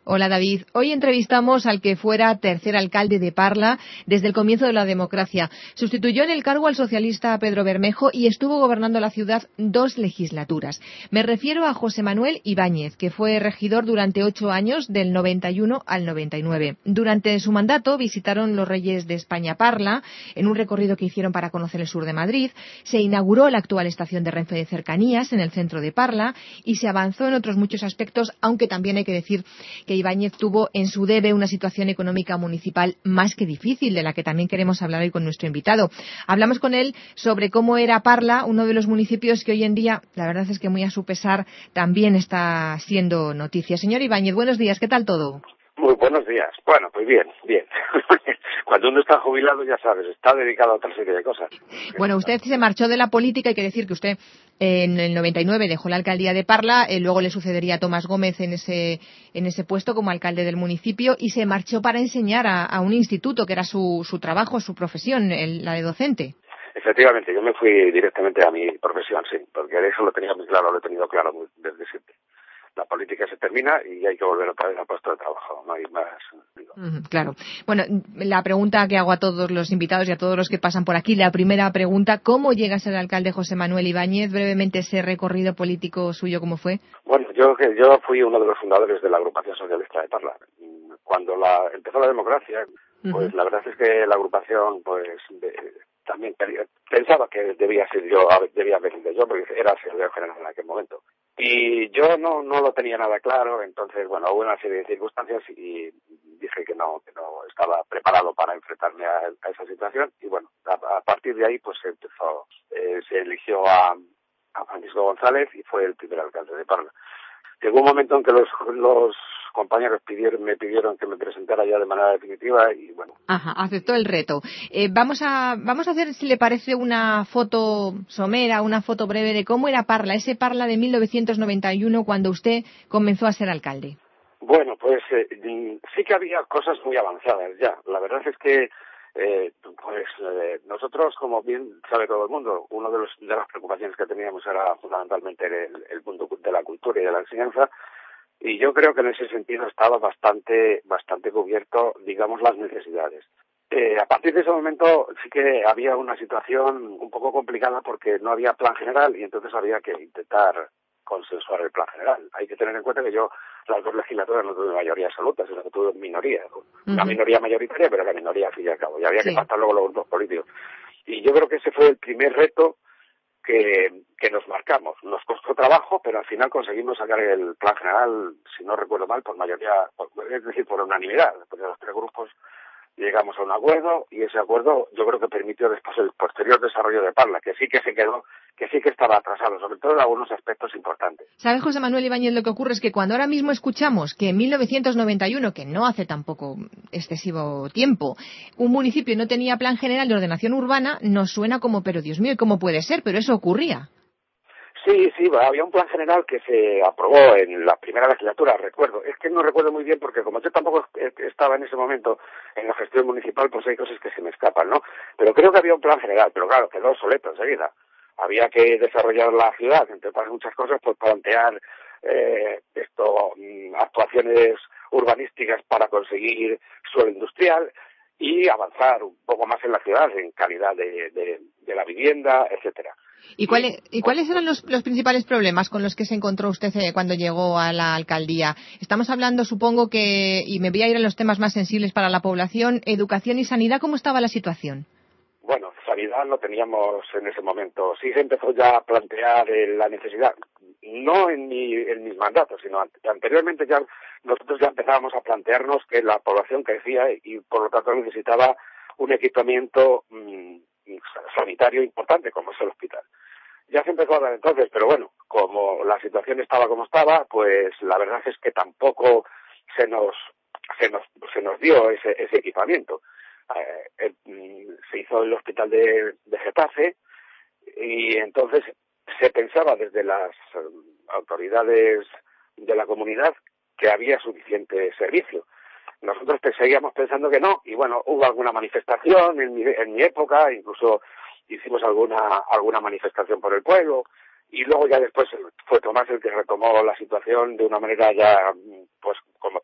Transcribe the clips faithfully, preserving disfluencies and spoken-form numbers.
Hola David, hoy entrevistamos al que fuera tercer alcalde de Parla desde el comienzo de la democracia. Sustituyó en el cargo al socialista Pedro Bermejo y estuvo gobernando la ciudad dos legislaturas. Me refiero a José Manuel Ibáñez, que fue regidor durante ocho años, del noventa y uno al noventa y nueve. Durante su mandato visitaron los reyes de España Parla, en un recorrido que hicieron para conocer el sur de Madrid. Se inauguró la actual estación de Renfe de Cercanías en el centro de Parla y se avanzó en otros muchos aspectos, aunque también hay que decir que Ibáñez tuvo en su debe una situación económica municipal más que difícil, de la que también queremos hablar hoy con nuestro invitado. Hablamos con él sobre cómo era Parla, uno de los municipios que hoy en día, la verdad es que muy a su pesar, también está siendo noticia. Señor Ibáñez, buenos días, ¿qué tal todo? Muy buenos días. Bueno, pues bien, bien. Cuando uno está jubilado, ya sabes, está dedicado a otra serie de cosas. Bueno, usted se marchó de la política, hay que decir que usted en el noventa y nueve dejó la alcaldía de Parla, eh, luego le sucedería a Tomás Gómez en ese en ese puesto como alcalde del municipio y se marchó para enseñar a, a un instituto que era su, su trabajo, su profesión, el, la de docente. Efectivamente, yo me fui directamente a mi profesión, sí, porque eso lo tenía muy claro, lo he tenido claro desde siempre. La política se termina y hay que volver otra vez al puesto de trabajo, no hay más. Digo. Mm, claro. Bueno, la pregunta que hago a todos los invitados y a todos los que pasan por aquí, la primera pregunta, ¿cómo llega a ser alcalde José Manuel Ibáñez? Brevemente, ese recorrido político suyo, ¿cómo fue? Bueno, yo yo fui uno de los fundadores de la agrupación socialista de Parla. Cuando la empezó la democracia, pues uh-huh. La verdad es que la agrupación, pues de, también pensaba que debía ser yo, debía haber sido yo, porque era el secretario general en aquel momento. Y yo no no lo tenía nada claro, entonces, bueno, hubo una serie de circunstancias y dije que no que no estaba preparado para enfrentarme a, a esa situación y, bueno, a, a partir de ahí, pues se empezó, eh, se eligió a, a Francisco González y fue el primer alcalde de Parla. Llegó un momento en que los, los compañeros pidieron, me pidieron que me presentara ya de manera definitiva y, bueno. Ajá, aceptó el reto. Eh, vamos a vamos a hacer, si le parece, una foto somera, una foto breve de cómo era Parla, ese Parla de mil novecientos noventa y uno cuando usted comenzó a ser alcalde. Bueno, pues eh, sí que había cosas muy avanzadas ya. La verdad es que Eh, pues eh, nosotros, como bien sabe todo el mundo, una de, los, de las preocupaciones que teníamos era fundamentalmente el, el punto de la cultura y de la enseñanza, y yo creo que en ese sentido estaba bastante bastante cubierto, digamos, las necesidades. Eh, a partir de ese momento sí que había una situación un poco complicada porque no había plan general y entonces había que intentar consensuar el plan general. Hay que tener en cuenta que yo las dos legislaturas no tuve mayoría absoluta, sino que tuve minoría. Una uh-huh. minoría mayoritaria, pero la minoría al fin y al cabo. Y había sí. que pactar luego los grupos políticos. Y yo creo que ese fue el primer reto que, que nos marcamos. Nos costó trabajo, pero al final conseguimos sacar el plan general, si no recuerdo mal, por mayoría, por, es decir, por unanimidad. Porque los tres grupos llegamos a un acuerdo y ese acuerdo yo creo que permitió después el posterior desarrollo de Parla, que sí que se quedó, que sí que estaba atrasado, sobre todo en algunos aspectos importantes. ¿Sabes, José Manuel Ibáñez? Lo que ocurre es que cuando ahora mismo escuchamos que en mil novecientos noventa y uno, que no hace tampoco excesivo tiempo, un municipio no tenía plan general de ordenación urbana, nos suena como, pero Dios mío, ¿cómo puede ser? Pero eso ocurría. Sí, sí, había un plan general que se aprobó en la primera legislatura, recuerdo. Es que no recuerdo muy bien porque como yo tampoco estaba en ese momento en la gestión municipal, pues hay cosas que se me escapan, ¿no? Pero creo que había un plan general, pero claro, quedó obsoleto enseguida. Había que desarrollar la ciudad, entre muchas cosas, pues plantear eh, esto, actuaciones urbanísticas para conseguir suelo industrial y avanzar un poco más en la ciudad, en calidad de, de, de la vivienda, etcétera. ¿Y, cuál, ¿Y cuáles eran los, los principales problemas con los que se encontró usted eh, cuando llegó a la alcaldía? Estamos hablando, supongo que, y me voy a ir a los temas más sensibles para la población, educación y sanidad, ¿cómo estaba la situación? Bueno, sanidad no teníamos en ese momento. Sí se empezó ya a plantear eh, la necesidad, no en, mi, en mis mandatos, sino an- anteriormente ya nosotros ya empezábamos a plantearnos que la población crecía y por lo tanto necesitaba un equipamiento mmm, sanitario importante como es el hospital. Ya se empezó a dar entonces, pero bueno, como la situación estaba como estaba, pues la verdad es que tampoco se nos se nos se nos dio ese, ese equipamiento. Eh, eh, se hizo el hospital de, de Getafe y entonces se pensaba desde las um, autoridades de la comunidad que había suficiente servicio. Nosotros seguíamos pensando que no, y bueno, hubo alguna manifestación en mi, en mi época, incluso hicimos alguna alguna manifestación por el pueblo, y luego ya después fue Tomás el que retomó la situación de una manera ya, pues como todos conocen,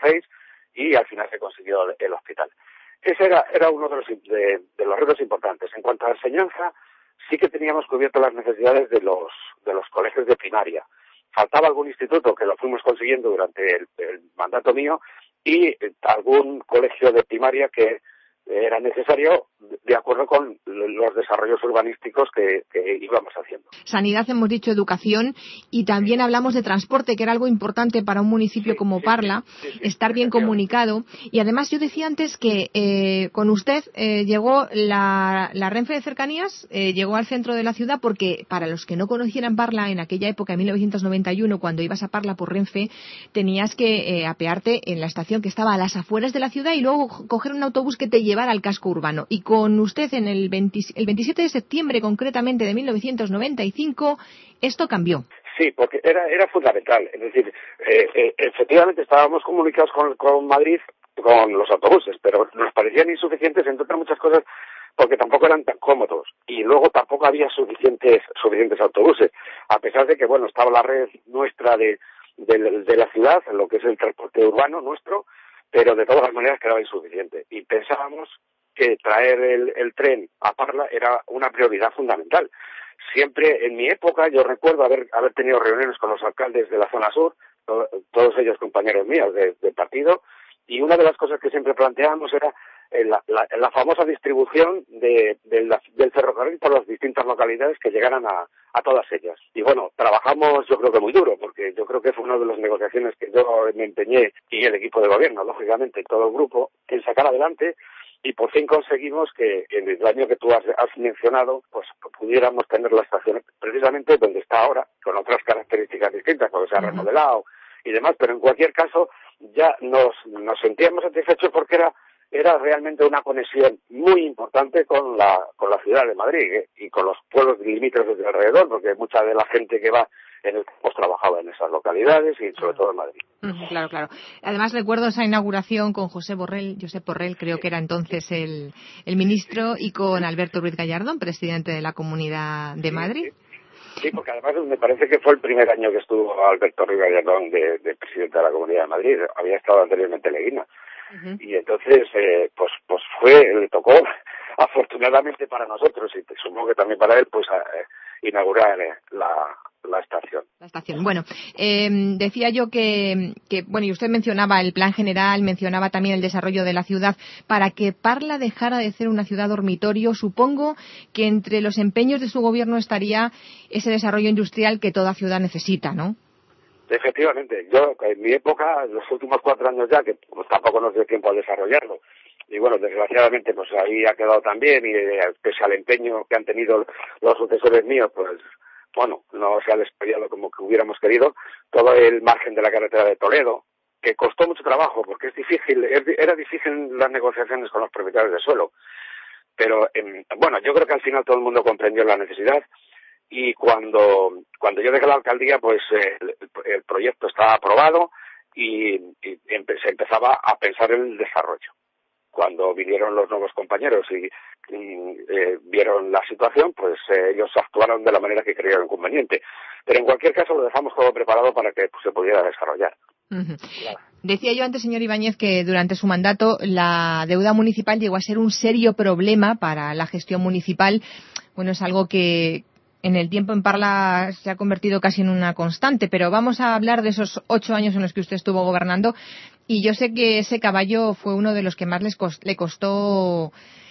conocéis, y al final se consiguió el, el hospital. Ese era, era uno de los, de, de los retos importantes. En cuanto a la enseñanza, sí que teníamos cubierto las necesidades de los, de los colegios de primaria. Faltaba algún instituto, que lo fuimos consiguiendo durante el, el mandato mío, y eh, algún colegio de primaria que era necesario de acuerdo con los desarrollos urbanísticos que, que íbamos haciendo. Sanidad, hemos dicho educación, y también hablamos de transporte, que era algo importante para un municipio sí, como sí, Parla, sí, sí, sí, estar bien comunicado. Y además yo decía antes que eh, con usted eh, llegó la, la Renfe de Cercanías, eh, llegó al centro de la ciudad, porque para los que no conocieran Parla, en aquella época, en mil novecientos noventa y uno, cuando ibas a Parla por Renfe, tenías que eh, apearte en la estación que estaba a las afueras de la ciudad y luego coger un autobús que te llevara al casco urbano. Y con usted en el, veinte, el veintisiete de septiembre concretamente de mil novecientos noventa y cinco, esto cambió. Sí, porque era era fundamental. Es decir, eh, eh, efectivamente estábamos comunicados con, con Madrid con los autobuses, pero nos parecían insuficientes, entre otras muchas cosas, porque tampoco eran tan cómodos. Y luego tampoco había suficientes suficientes autobuses. A pesar de que, bueno, estaba la red nuestra de, de, de la ciudad, en lo que es el transporte urbano nuestro, pero de todas las maneras quedaba insuficiente. Y pensábamos que traer el, el tren a Parla era una prioridad fundamental. Siempre, en mi época, yo recuerdo haber, haber tenido reuniones con los alcaldes de la zona sur, to, todos ellos compañeros míos de, de partido, y una de las cosas que siempre planteábamos era la, la, la famosa distribución de, de la, del ferrocarril por las distintas localidades que llegaran a, a todas ellas. Y bueno, trabajamos yo creo que muy duro, porque yo creo que fue una de las negociaciones que yo me empeñé, y el equipo de gobierno, lógicamente, todo el grupo, en sacar adelante. Y por fin conseguimos que en el año que tú has, has mencionado, pues pudiéramos tener la estación precisamente donde está ahora, con otras características distintas, porque se ha remodelado y demás, pero en cualquier caso ya nos, nos sentíamos satisfechos porque era era realmente una conexión muy importante con la con la ciudad de Madrid, ¿eh? Y con los pueblos limítrofes de alrededor, porque mucha de la gente que va en el pues trabajaba en esas localidades y sobre todo en Madrid. Claro, claro. Además recuerdo esa inauguración con José Borrell, Josep Borrell, creo que era entonces el, el ministro, y con Alberto Ruiz Gallardón, presidente de la Comunidad de Madrid. Sí, sí. Sí, porque además me parece que fue el primer año que estuvo Alberto Ruiz Gallardón de, de presidente de la Comunidad de Madrid. Había estado anteriormente en Leguina. Uh-huh. Y entonces, eh, pues pues fue, le tocó, afortunadamente para nosotros, y supongo que también para él, pues a, eh, inaugurar eh, la, la estación. La estación. Bueno, eh, decía yo que, que, bueno, y usted mencionaba el plan general, mencionaba también el desarrollo de la ciudad. Para que Parla dejara de ser una ciudad dormitorio, supongo que entre los empeños de su gobierno estaría ese desarrollo industrial que toda ciudad necesita, ¿no? Efectivamente, yo en mi época, los últimos cuatro años ya, que pues, tampoco nos dio tiempo a desarrollarlo, y bueno, desgraciadamente pues ahí ha quedado también, y eh, pese al empeño que han tenido los sucesores míos, pues bueno, no se ha despedido como que hubiéramos querido, todo el margen de la carretera de Toledo, que costó mucho trabajo, porque es difícil, es, era difícil las negociaciones con los propietarios de suelo, pero eh, bueno, yo creo que al final todo el mundo comprendió la necesidad. Y cuando cuando yo dejé la alcaldía, pues eh, el, el proyecto estaba aprobado y, y empe- se empezaba a pensar en el desarrollo. Cuando vinieron los nuevos compañeros y, y eh, vieron la situación, pues eh, ellos actuaron de la manera que creyeron conveniente. Pero en cualquier caso lo dejamos todo preparado para que pues, se pudiera desarrollar. Uh-huh. Claro. Decía yo antes, señor Ibáñez, que durante su mandato la deuda municipal llegó a ser un serio problema para la gestión municipal. Bueno, es algo que en el tiempo en Parla se ha convertido casi en una constante, pero vamos a hablar de esos ocho años en los que usted estuvo gobernando, y yo sé que ese caballo fue uno de los que más les cost- le costó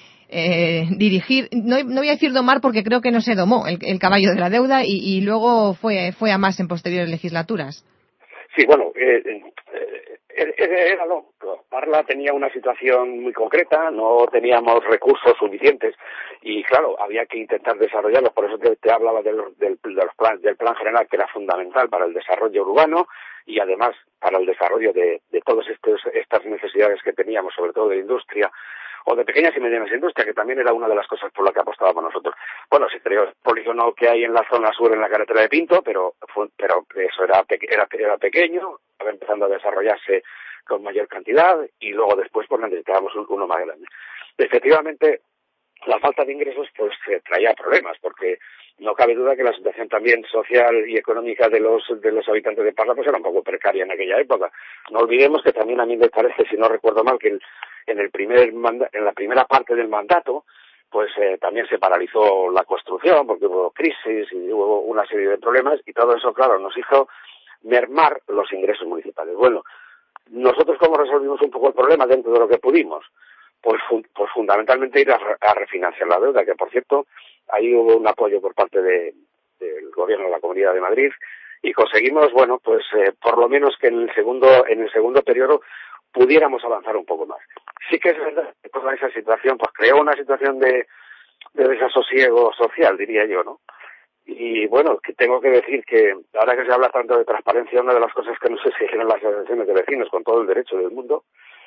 eh, dirigir. No, no voy a decir domar porque creo que no se domó el, el caballo de la deuda, y, y luego fue, fue a más en posteriores legislaturas. Sí, bueno, eh, eh, era lógico. Parla tenía una situación muy concreta, no teníamos recursos suficientes y, claro, había que intentar desarrollarlos. Por eso te, te hablaba del, del, de los plan, del plan general, que era fundamental para el desarrollo urbano y, además, para el desarrollo de, de todas estos, estas necesidades que teníamos, sobre todo de industria o de pequeñas y medianas industrias, que también era una de las cosas por las que apostábamos nosotros. Bueno, se creó el polígono que hay en la zona sur, en la carretera de Pinto, pero fue, pero eso era, era, era pequeño, estaba empezando a desarrollarse con mayor cantidad, y luego después pues necesitábamos uno más grande. Efectivamente, la falta de ingresos pues eh, traía problemas, porque no cabe duda que la situación también social y económica de los de los habitantes de Parla pues era un poco precaria en aquella época. No olvidemos que también a mí me parece, si no recuerdo mal, que el, en el primer manda, en la primera parte del mandato pues eh, también se paralizó la construcción porque hubo crisis y hubo una serie de problemas, y todo eso, claro, nos hizo mermar los ingresos municipales. Bueno, nosotros cómo resolvimos un poco el problema dentro de lo que pudimos, pues, fun- pues fundamentalmente ir a, a refinanciar la deuda, que por cierto ahí hubo un apoyo por parte de, del gobierno de la Comunidad de Madrid, y conseguimos, bueno, pues eh, por lo menos que en el segundo en el segundo periodo pudiéramos avanzar un poco más. Sí que es verdad que toda esa situación pues creó una situación de, de desasosiego social, diría yo, ¿no? Y bueno, que tengo que decir que ahora que se habla tanto de transparencia, una de las cosas que nos exigieron las asociaciones de vecinos con todo el derecho del mundo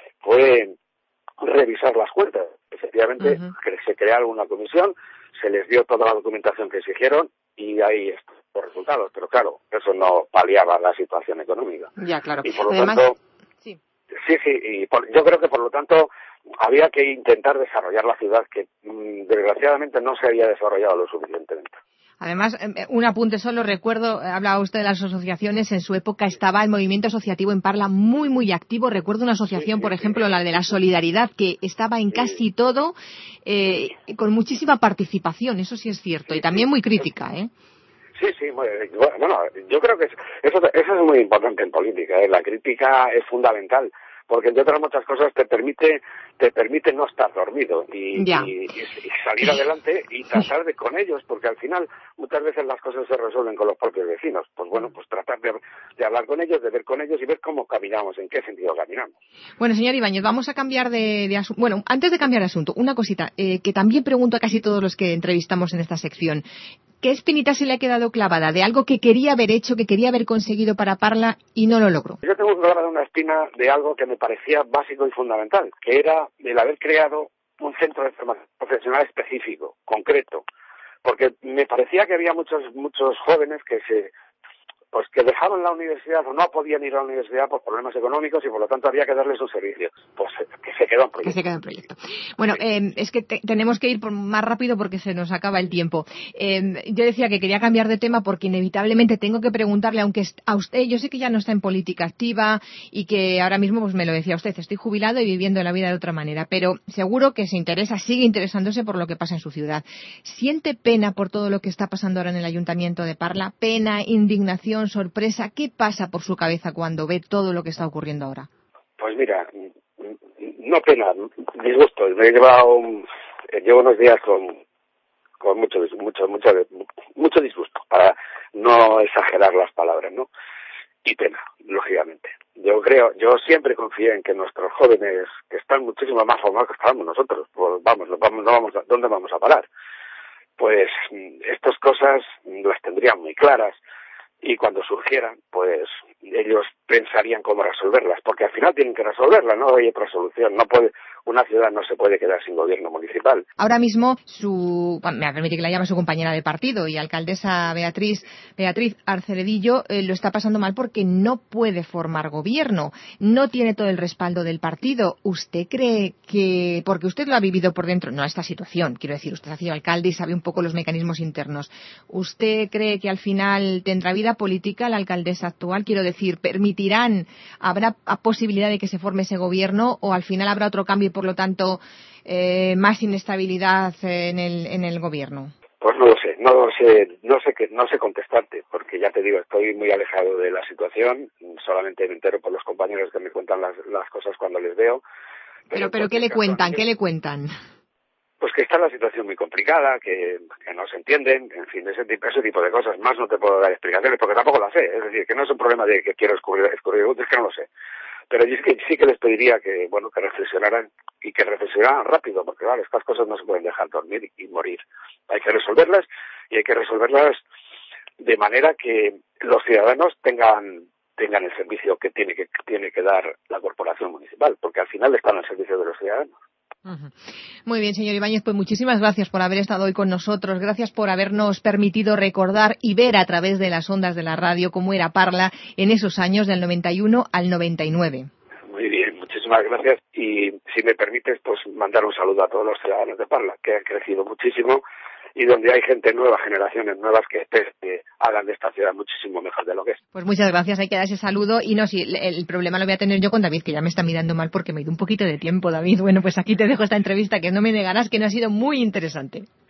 fue revisar las cuentas. Efectivamente, Uh-huh. que se crearon una comisión, se les dio toda la documentación que exigieron y ahí están los resultados. Pero claro, eso no paliaba la situación económica. Ya, claro. Y por lo Además, tanto, sí. sí, sí, y por, yo creo que por lo tanto había que intentar desarrollar la ciudad, que mmm, desgraciadamente no se había desarrollado lo suficientemente. Además, un apunte solo, recuerdo, hablaba usted de las asociaciones, en su época estaba el movimiento asociativo en Parla muy, muy activo. Recuerdo una asociación, Sí, por sí, ejemplo, sí. la de la Solidaridad, que estaba en Sí, casi todo, eh, con muchísima participación, eso sí es cierto, y sí, sí. también muy crítica, ¿eh? Sí, sí, bueno, yo creo que eso, eso es muy importante en política, ¿eh? La crítica es fundamental, porque entre otras muchas cosas te permite te permite no estar dormido y, Ya. y, y salir adelante y tratar de con ellos, porque al final muchas veces las cosas se resuelven con los propios vecinos. Pues bueno, pues tratar de, de hablar con ellos, de ver con ellos y ver cómo caminamos, en qué sentido caminamos. Bueno, señor Ibáñez, vamos a cambiar de, de asunto. Bueno, antes de cambiar de asunto, una cosita eh, que también pregunto a casi todos los que entrevistamos en esta sección. ¿Qué espinita se le ha quedado clavada de algo que quería haber hecho, que quería haber conseguido para Parla y no lo logró? Yo tengo clavada una espina de algo que me parecía básico y fundamental, que era el haber creado un centro de formación profesional específico, concreto, porque me parecía que había muchos muchos jóvenes que se pues que dejaban la universidad o no podían ir a la universidad por problemas económicos y por lo tanto había que darles un servicio. Pues que se quedó en proyecto. Que se quedó en proyecto. Bueno, sí. eh, es que te, tenemos que ir por más rápido porque se nos acaba el tiempo. Eh, yo decía que quería cambiar de tema porque inevitablemente tengo que preguntarle, aunque a usted, yo sé que ya no está en política activa y que ahora mismo, pues me lo decía usted, estoy jubilado y viviendo la vida de otra manera, pero seguro que se interesa, sigue interesándose por lo que pasa en su ciudad. ¿Siente pena por todo lo que está pasando ahora en el Ayuntamiento de Parla? ¿Pena, indignación, sorpresa? ¿Qué pasa por su cabeza cuando ve todo lo que está ocurriendo ahora? Pues mira, no pena, disgusto. Me he llevado un, llevo unos días con, con mucho, mucho, mucho, mucho disgusto, para no exagerar las palabras, ¿no? Y pena, lógicamente. Yo creo, yo siempre confié en que nuestros jóvenes, que están muchísimo más formados que estábamos nosotros, pues vamos, no vamos, no vamos a, ¿dónde vamos a parar? Pues estas cosas las tendrían muy claras. Y cuando surgieran, pues ellos pensarían cómo resolverlas, porque al final tienen que resolverlas, no hay otra solución. No puede, una ciudad no se puede quedar sin gobierno municipal. Ahora mismo su, bueno, me permite que la llame su compañera de partido y alcaldesa Beatriz Beatriz Arceredillo eh, lo está pasando mal porque no puede formar gobierno, no tiene todo el respaldo del partido. ¿Usted cree que, porque usted lo ha vivido por dentro, no esta situación, quiero decir, usted ha sido alcalde y sabe un poco los mecanismos internos, ¿usted cree que al final tendrá vida política la alcaldesa actual? Quiero decir, ¿permitirán, habrá posibilidad de que se forme ese gobierno o al final habrá otro cambio y por lo tanto eh, más inestabilidad en el en el gobierno? Pues no lo sé, no lo sé, no sé que no sé contestarte, porque ya te digo, estoy muy alejado de la situación, solamente me entero por los compañeros que me cuentan las, las cosas cuando les veo. Pero, pero, pero ¿qué le caso, cuentan? ¿Qué le cuentan? Pues que está la situación muy complicada, que, que no se entienden, en fin, ese tipo, ese tipo de cosas. Más no te puedo dar explicaciones porque tampoco las sé. Es decir, que no es un problema de que quiero escurrir, escurrir es que no lo sé. Pero yo es que sí que les pediría que, bueno, que reflexionaran y que reflexionaran rápido, porque claro, estas cosas no se pueden dejar dormir y morir. Hay que resolverlas y hay que resolverlas de manera que los ciudadanos tengan tengan el servicio que tiene que tiene que dar la corporación municipal, porque al final están al servicio de los ciudadanos. Uh-huh. Muy bien, señor Ibáñez, pues muchísimas gracias por haber estado hoy con nosotros, gracias por habernos permitido recordar y ver a través de las ondas de la radio cómo era Parla en esos años del noventa y uno al noventa y nueve. Muy bien, muchísimas muchísimas gracias y si me permites, pues mandar un saludo a todos los ciudadanos de Parla, que han crecido muchísimo y donde hay gente nueva, generaciones nuevas que espero que hagan de esta ciudad muchísimo mejor de lo que es. Pues muchas gracias, hay que dar ese saludo y no, si el, el problema lo voy a tener yo con David, que ya me está mirando mal porque me he ido un poquito de tiempo, David. Bueno, pues aquí te dejo esta entrevista que no me negarás que no ha sido muy interesante.